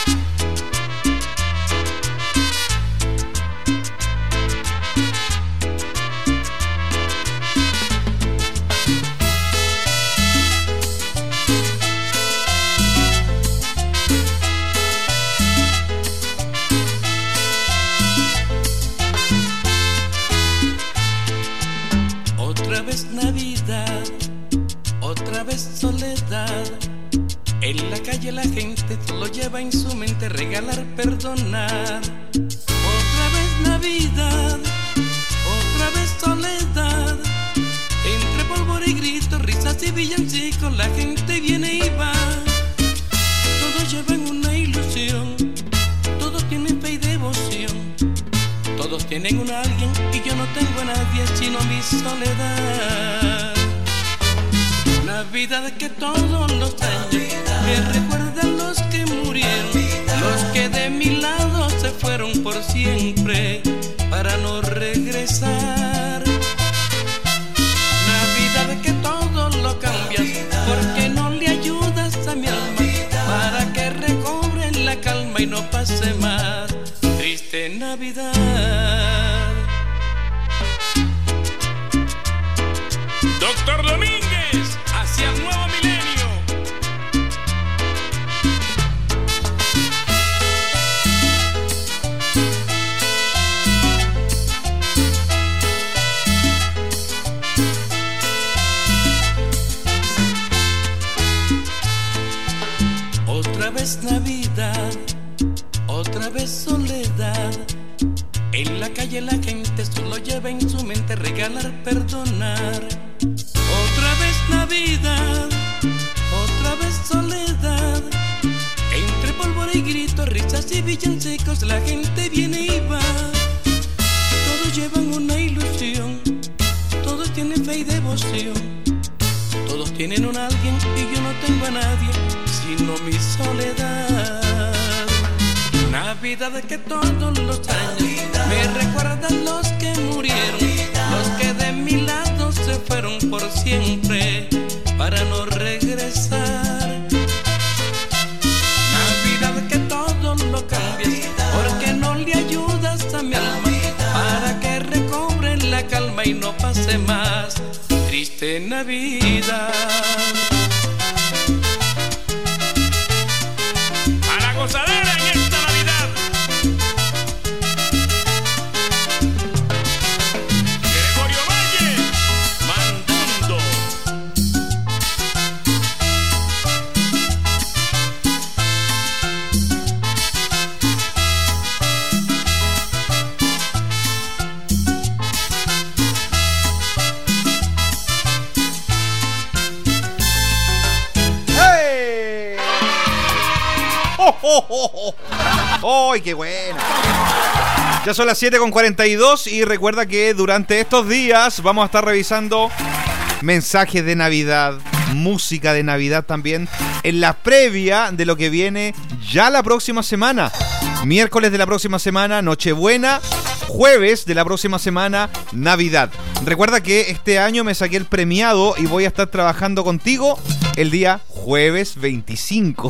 Otra vez Navidad, otra vez soledad. En la calle la gente lo lleva en su mente, regalar, perdonar. Otra vez Navidad, otra vez soledad. Entre polvo y gritos, risas y villancicos, la gente viene y va. Todos llevan una ilusión, todos tienen fe y devoción. Todos tienen un alguien y yo no tengo a nadie sino mi soledad. Navidad que todos los años me recuerdan los que murieron, los que de mi lado se fueron por siempre para no regresar. Navidad que todo lo cambias porque no le ayudas a mi alma para que recobre la calma y no pase más. Triste Navidad. Flor Domínguez, hacia el nuevo milenio. Otra vez Navidad, otra vez soledad. En la calle la gente solo lleva en su mente regalar, perdonar. Otra vez Navidad, otra vez soledad. Entre pólvora y gritos, risas y villancicos, la gente viene y va. Todos llevan una ilusión, todos tienen fe y devoción. Todos tienen un alguien y yo no tengo a nadie, sino mi soledad. Navidad que todos los años me recuerdan los que murieron, los que de mi lado se fueron por siempre para no regresar. Navidad que todo lo cambias, porque no le ayudas a mi alma para que recobre la calma y no pase más triste Navidad. A la gozadera en esta Navidad. Gregorio Valle mandando. ¡Ay, qué buena! Ya son las 7:42 y recuerda que durante estos días vamos a estar revisando mensajes de Navidad, música de Navidad también, en la previa de lo que viene ya la próxima semana. Miércoles de la próxima semana, Nochebuena. Jueves de la próxima semana, Navidad. Recuerda que este año me saqué el premiado y voy a estar trabajando contigo el día jueves 25.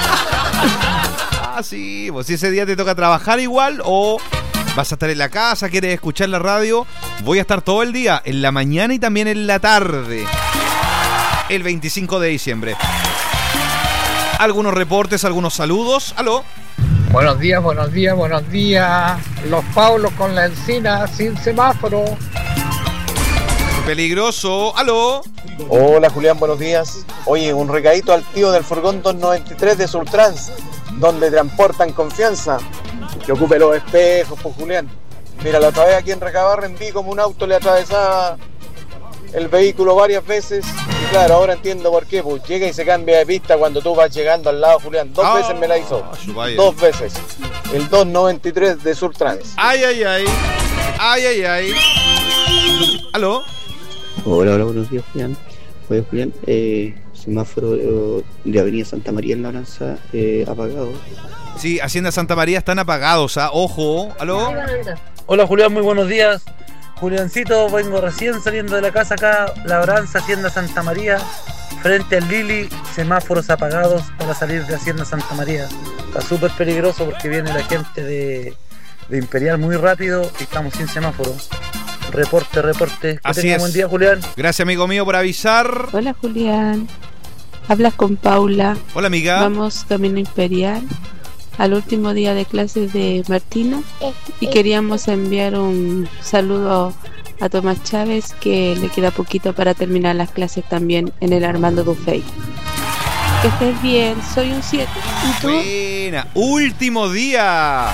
Ah, sí, pues si ese día te toca trabajar igual o vas a estar en la casa, quieres escuchar la radio, voy a estar todo el día, en la mañana y también en la tarde, el 25 de diciembre. Algunos reportes, algunos saludos. ¿Aló? Buenos días, buenos días, buenos días. Los Paulos con la encina sin semáforo. Peligroso. ¿Aló? Hola Julián, buenos días. Oye, un recadito al tío del furgón 293 de Surtrans, donde transportan confianza. Que ocupe los espejos, pues Julián. Mira, la otra vez aquí en Recabarren vi como un auto le atravesaba el vehículo varias veces. Y claro, ahora entiendo por qué. Pues llega y se cambia de pista cuando tú vas llegando al lado, Julián. Dos veces me la hizo. Dos veces. El 293 de Surtrans. Ay, ay, ay. Ay, ay, ay. ¿Aló? Hola, hola, buenos días, Julián. Oye, Julián, semáforo de Avenida Santa María en Labranza apagado. Sí, Hacienda Santa María están apagados, ¿ah? Ojo. ¿Aló? Hola, Julián, muy buenos días. Juliancito, vengo recién saliendo de la casa acá, Labranza, Hacienda Santa María, frente al Lili, semáforos apagados para salir de Hacienda Santa María. Está súper peligroso porque viene la gente de Imperial muy rápido y estamos sin semáforo. Reporte. Así es. Buen día, Julián. Gracias, amigo mío, por avisar. Hola, Julián. Hablas con Paula. Hola, amiga. Vamos camino Imperial al último día de clases de Martina y queríamos enviar un saludo a Tomás Chávez, que le queda poquito para terminar las clases también en el Armando Dufey. Que estés bien, soy un 7. ¿Y tú? Buena, último día.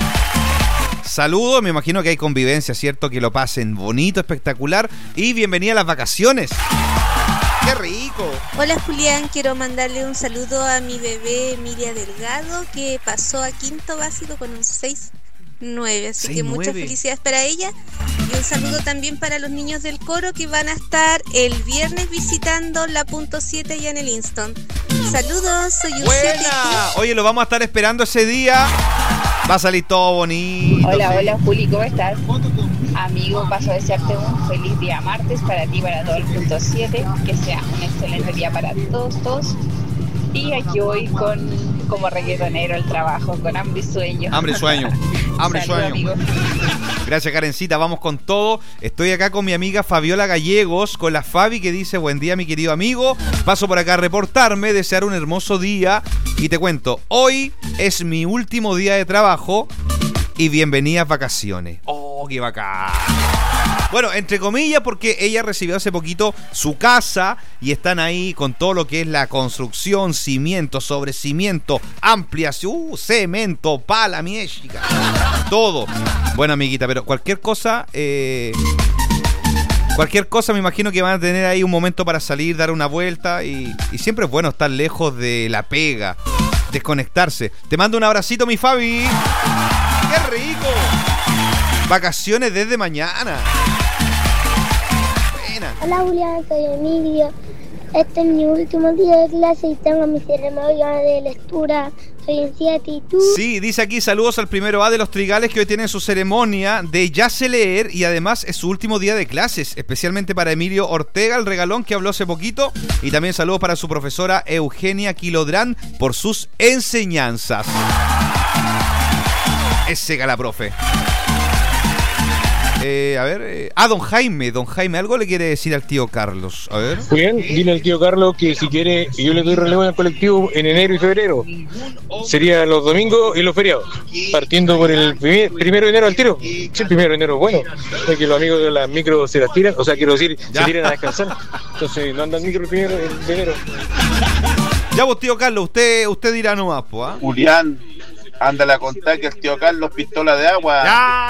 Saludos, me imagino que hay convivencia, ¿cierto? Que lo pasen bonito, espectacular y bienvenida a las vacaciones. ¡Qué rico! Hola Julián, quiero mandarle un saludo a mi bebé Emilia Delgado, que pasó a quinto básico con un 6-9, así que muchas felicidades para ella. Y un saludo también para los niños del coro que van a estar el viernes visitando la punto 7 allá en el Inston. Saludos, soy un 7. Oye, lo vamos a estar esperando ese día. Va a salir todo bonito. Hola, ¿sí? Hola Juli, ¿cómo estás? Amigo, paso a desearte un feliz día martes para ti, para todo el punto 7. Que sea un excelente día para todos. Y aquí voy como reggaetonero al trabajo, con hambre y sueño. Hambre y sueño. Saludos, amigo. Gracias, Karencita, vamos con todo. Estoy acá con mi amiga Fabiola Gallegos, con la Fabi, que dice: buen día, mi querido amigo. Paso por acá a reportarme, desear un hermoso día. Y te cuento, hoy es mi último día de trabajo y bienvenidas vacaciones. ¡Oh, qué bacán! Bueno, entre comillas, porque ella recibió hace poquito su casa y están ahí con todo lo que es la construcción, cimiento sobre cimiento, ampliación, cemento, pala, mieshica, todo. Bueno, amiguita, pero cualquier cosa me imagino que van a tener ahí un momento para salir, dar una vuelta y siempre es bueno estar lejos de la pega, desconectarse. Te mando un abracito, mi Fabi. ¡Qué rico! Vacaciones desde mañana. Buena. Hola Julián, soy Emilio. Este es mi último día de clase y tengo mi ceremonia de lectura. Soy en 7 y tú. Sí, dice aquí: saludos al primero A de los Trigales, que hoy tienen su ceremonia de Ya sé leer y además es su último día de clases. Especialmente para Emilio Ortega, el regalón que habló hace poquito. Y también saludos para su profesora Eugenia Quilodrán por sus enseñanzas. Es seca la profe. Don Jaime, algo le quiere decir al tío Carlos. A ver. Bien, dile al tío Carlos que si quiere, yo le doy relevo en el colectivo en enero y febrero. Sería los domingos y los feriados. Partiendo por el primero de enero al tiro. Sí, el primero de enero, bueno. Es que los amigos de las micro se las tiran, o sea, quiero decir, se tiran a descansar. Entonces no andan micro el primero de enero. Ya vos, tío Carlos, usted dirá nomás, pues. Julián, ándale a contar que el tío Carlos pistola de agua.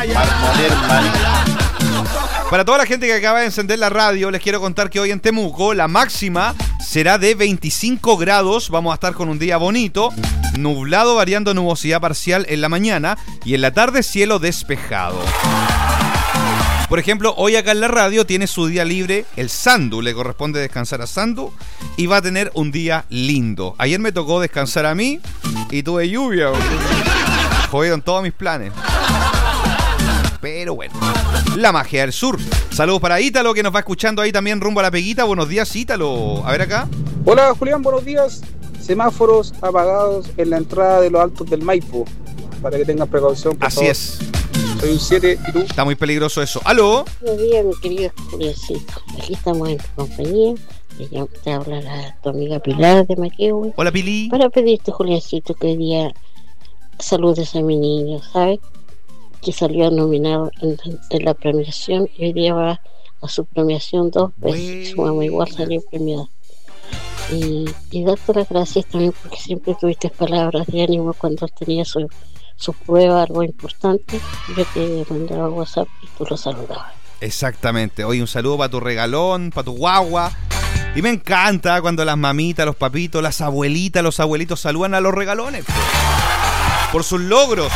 Para toda la gente que acaba de encender la radio, les quiero contar que hoy en Temuco la máxima será de 25 grados. Vamos a estar con un día bonito, nublado, variando nubosidad parcial en la mañana y en la tarde cielo despejado. Por ejemplo, hoy acá en la radio tiene su día libre el Sandu, le corresponde descansar a Sandu y va a tener un día lindo. Ayer me tocó descansar a mí y tuve lluvia. Jodieron todos mis planes. Pero bueno, la magia del sur. Saludos para Ítalo, que nos va escuchando ahí también rumbo a la Peguita. Buenos días, Ítalo. A ver acá. Hola, Julián, buenos días. Semáforos apagados en la entrada de los Altos del Maipo, para que tengan precaución, por favor. Es. Soy un 7 y tú. Está muy peligroso eso. ¿Aló? Buenos días, mi querido Juliancito. Aquí estamos en tu compañía. Te habla tu amiga Pilar de Maquehue. Hola, Pili. Para pedirte, Juliancito, que hoy día saludes a mi niño, ¿sabes? Que salió nominado en la premiación y hoy día va a su premiación 2 veces. Su mamá igual salió premiada. Y darte las gracias también porque siempre tuviste palabras de ánimo cuando tenía su prueba, algo importante. Yo te mandaba WhatsApp y tú lo saludabas. Exactamente. Hoy un saludo para tu regalón, para tu guagua. Y me encanta cuando las mamitas, los papitos, las abuelitas, los abuelitos saludan a los regalones por sus logros.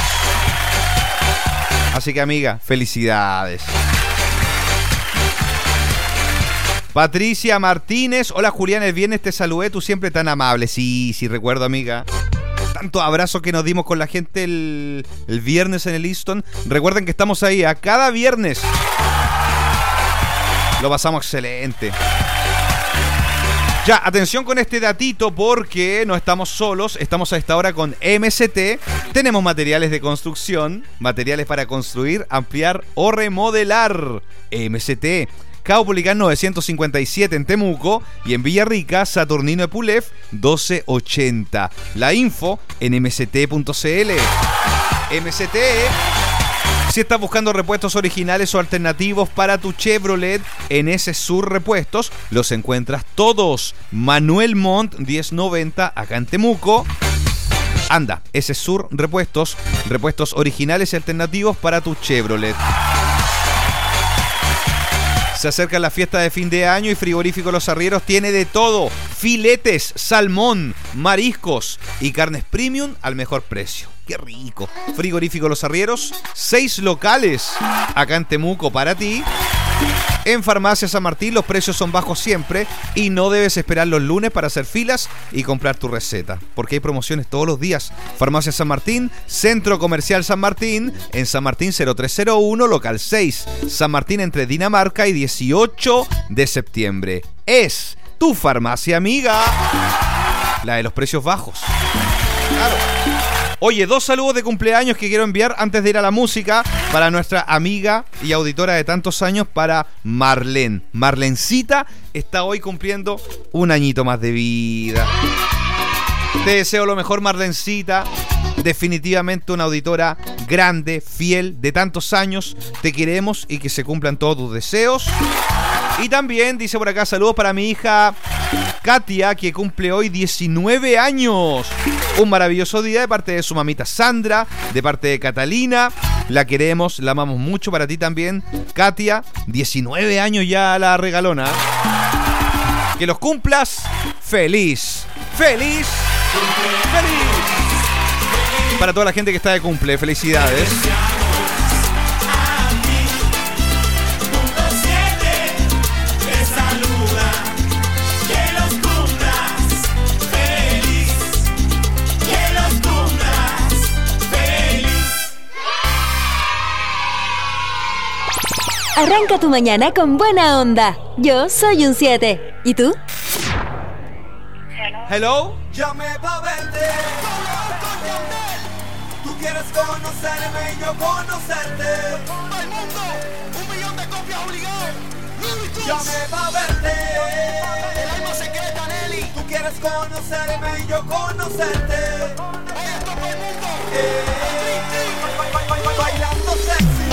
Así que, amiga, felicidades. Patricia Martínez. Hola, Julián, el viernes te saludé, tú siempre tan amable. Sí, recuerdo, amiga. Tantos abrazos que nos dimos con la gente el viernes en el Easton. Recuerden que estamos ahí a cada viernes. Lo pasamos excelente. Ya, atención con este datito porque no estamos solos, estamos a esta hora con MST. Tenemos materiales de construcción, materiales para construir, ampliar o remodelar. MST, Caupolicán 957 en Temuco y en Villarrica, Saturnino Epulef 1280. La info en mst.cl. MST. Si estás buscando repuestos originales o alternativos para tu Chevrolet, en ese Sur Repuestos los encuentras todos. Manuel Montt 1090 acá en Temuco. Anda, ese Sur Repuestos, repuestos originales y alternativos para tu Chevrolet. Se acerca la fiesta de fin de año y Frigorífico Los Arrieros tiene de todo: filetes, salmón, mariscos y carnes premium al mejor precio. ¡Qué rico! Frigorífico Los Arrieros, 6 locales acá en Temuco para ti. En Farmacia San Martín los precios son bajos siempre y no debes esperar los lunes para hacer filas y comprar tu receta, porque hay promociones todos los días. Farmacia San Martín, Centro Comercial San Martín, en San Martín 0301, local 6. San Martín entre Dinamarca y 18 de septiembre. Es tu farmacia amiga, la de los precios bajos. Claro. Oye, 2 saludos de cumpleaños que quiero enviar antes de ir a la música para nuestra amiga y auditora de tantos años, para Marlene. Marlencita está hoy cumpliendo un añito más de vida. Te deseo lo mejor, Marlencita. Definitivamente una auditora grande, fiel, de tantos años. Te queremos y que se cumplan todos tus deseos. Y también dice por acá, saludos para mi hija Katia, que cumple hoy 19 años. Un maravilloso día de parte de su mamita Sandra, de parte de Catalina. La queremos, la amamos mucho. Para ti también, Katia. 19 años ya la regalona. Que los cumplas feliz. ¡Feliz! ¡Feliz! Para toda la gente que está de cumple, felicidades. Arranca tu mañana con buena onda. Yo soy un 7. ¿Y tú? Hello. Llamé pa' verte. Tú quieres conocerme y yo conocerte. Al mundo, 1.000.000 de copias obligadas. Llamé pa' verte. El alma secreta, Nelly. Tú quieres conocerme y yo conocerte. Oye, esto para el mundo. Bailando sexy.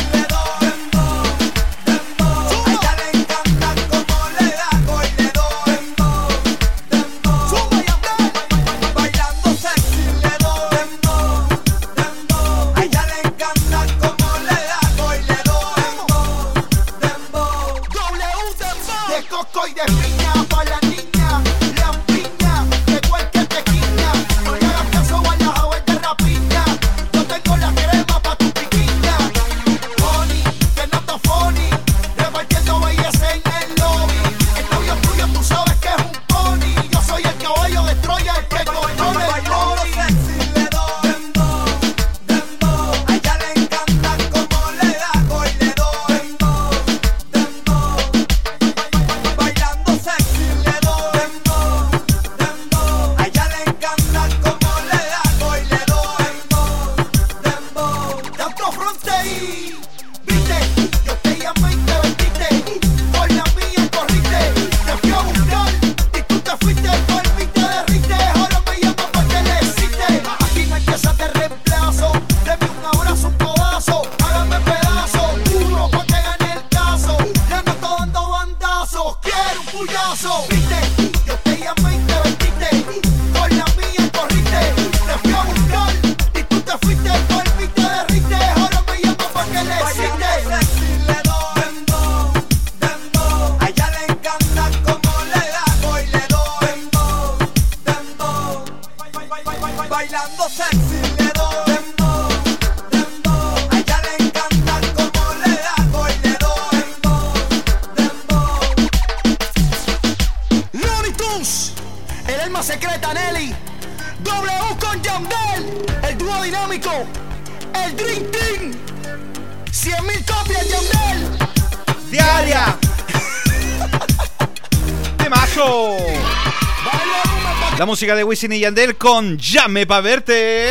La música de Wisin y Yandel con Llame pa' verte.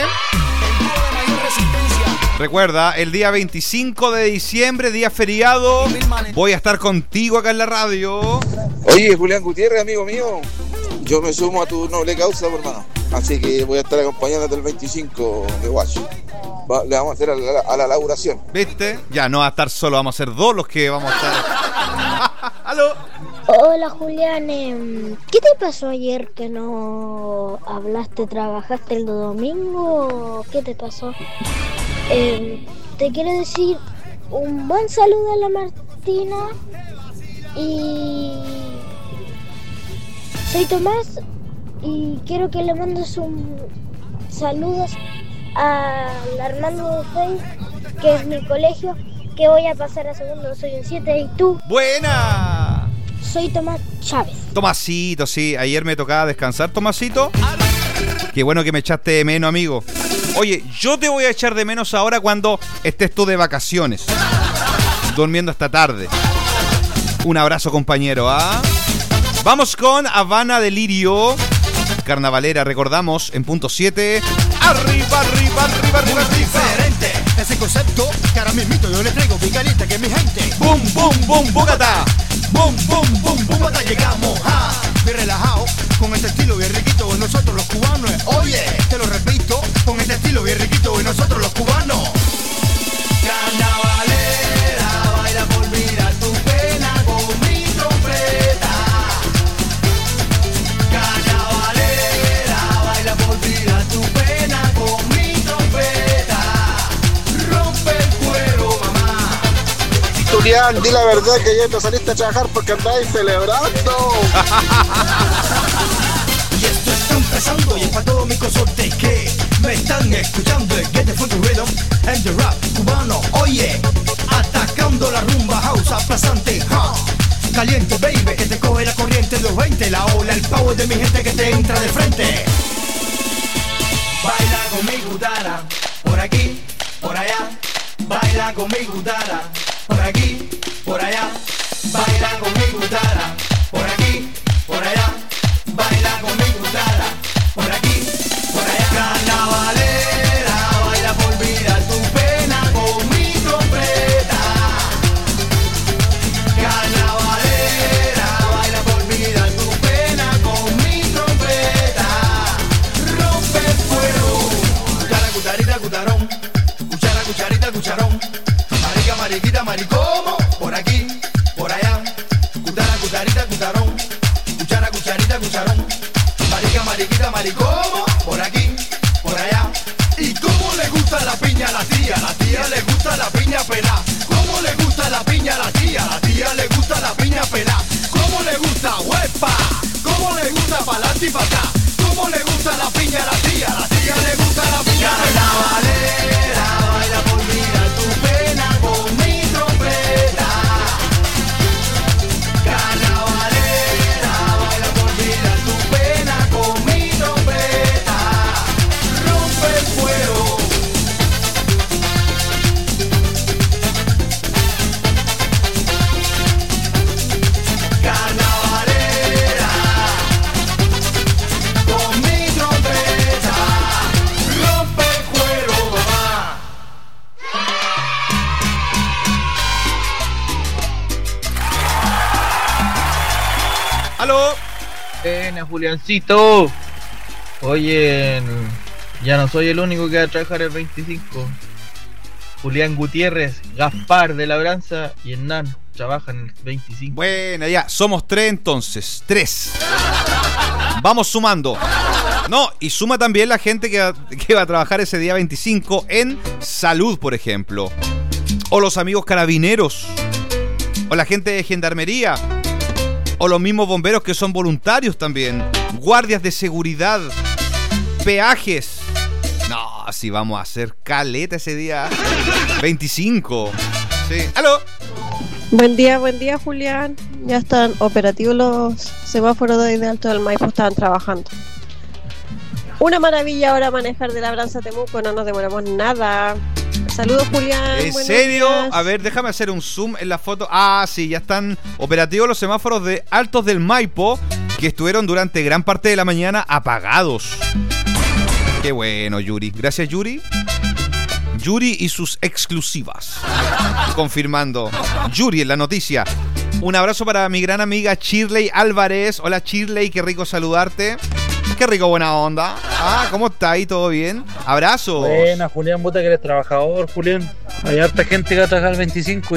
Recuerda, el día 25 de diciembre, día feriado, voy a estar contigo acá en la radio. Oye, Julián Gutiérrez, amigo mío, yo me sumo a tu noble causa, hermano. Así que voy a estar acompañándote el 25 de Guacho. Le vamos a hacer a la elaboración. ¿Viste? Ya no va a estar solo, vamos a ser dos los que vamos a estar. ¡Aló! Hola Julián, ¿qué te pasó ayer que no hablaste? ¿Trabajaste el domingo? ¿Qué te pasó? Te quiero decir un buen saludo a la Martina y soy Tomás y quiero que le mandes un saludos al Armando Fey, que es mi colegio, que voy a pasar a segundo, soy un 7 y tú. ¡Buena! Soy Tomás Chávez. Tomasito, sí, ayer me tocaba descansar, Tomasito. Qué bueno que me echaste de menos, amigo. Oye, yo te voy a echar de menos ahora cuando estés tú de vacaciones, durmiendo hasta tarde. Un abrazo, compañero, ¿ah? Vamos con Habana Delirio, carnavalera, recordamos, en punto 7. Arriba, arriba, arriba, arriba, muy diferente. Ese concepto que ahora mismito yo le traigo bien caliente que mi gente. Boom, boom, boom, Bogotá. Boom, boom, boom, Bogotá llegamos. Bien relajado, con este estilo bien riquito de nosotros los cubanos. Oye, te lo repito, con este estilo bien riquito de nosotros los cubanos. Carnavalera, baila por olvidar tu pena con mi trompeta. Carnavalera, baila por olvidar tu pena con mi trompeta. Rompe el cuero, mamá. Julián, di la verdad que ya te saliste a trabajar porque andáis celebrando. Y esto está empezando y es para todos mis consortes que me están escuchando. El Get the Funky Rhythm and the Rap cubano. Oye, atacando la rumba house aplazante. Caliente, baby, que te coge la corriente de los 20. La ola, el power de mi gente que te entra de frente. Baila con mi gutara, por aquí, por allá. Baila con mi gutara, por aquí, por allá. Baila con mi gutara, por aquí, por allá. Baila con mi gutara, por aquí, por allá. Carnavalera, baila por olvidar tu pena con mi trompeta. Carnavalera, baila por olvidar tu pena con mi trompeta. Rompe el fuego. Cuchara, cucharita, cucharón. Cuchara, cucharita, cucharón. Marica, mariquita, maricomo. Por aquí, por allá. Cuchara, cucharita, cucharón. Cuchara, cucharita, cucharón. Marica, mariquita, maricomo. Por aquí, por allá. ¿Y cómo le gusta la piña a la tía? La tía le gusta la piña pelá. ¿Cómo le gusta la piña a la tía? La tía le gusta la piña pelá. ¿Cómo le gusta huepa? ¿Cómo le gusta pa'lante y pa' acá? ¿Cómo le gusta la piña a la tía? La tía le gusta la piña pelá. Carnavalera, baila por olvidar tu pena con mi trompeta. Carnavalera, baila por olvidar tu pena con mi trompeta. Rompe el fuego. Carnavalera, con mi trompeta. Rompe el cuero, mamá. ¡Aló! Buena, Juliancito. Oye, ya no soy el único que va a trabajar el 25. Julián Gutiérrez, Gaspar de Labranza y Hernán trabajan el 25. Bueno, ya, somos 3 entonces. 3. Vamos sumando. No, y suma también la gente que va a trabajar ese día 25 en salud, por ejemplo. O los amigos carabineros. O la gente de gendarmería. O los mismos bomberos que son voluntarios también. Guardias de seguridad. Peajes. No, si vamos a hacer caleta ese día 25. Sí. ¡Aló! Buen día, Julián. Ya están operativos los semáforos de Alto del Maipo, estaban trabajando. Una maravilla ahora manejar de Labranza a Temuco, no nos demoramos nada. Saludos, Julián. ¿En serio? A ver, déjame hacer un zoom en la foto. Ah, sí, ya están operativos los semáforos de Altos del Maipo, que estuvieron durante gran parte de la mañana apagados. Qué bueno, Yuri. Gracias, Yuri. Yuri y sus exclusivas. Confirmando. Yuri en la noticia. Un abrazo para mi gran amiga Shirley Álvarez. Hola, Shirley, qué rico saludarte. Qué rico, buena onda. Ah, ¿cómo está ahí? ¿Todo bien? Abrazos. Buena, Julián, vos que eres trabajador, Julián. Hay harta gente que va a trabajar el 25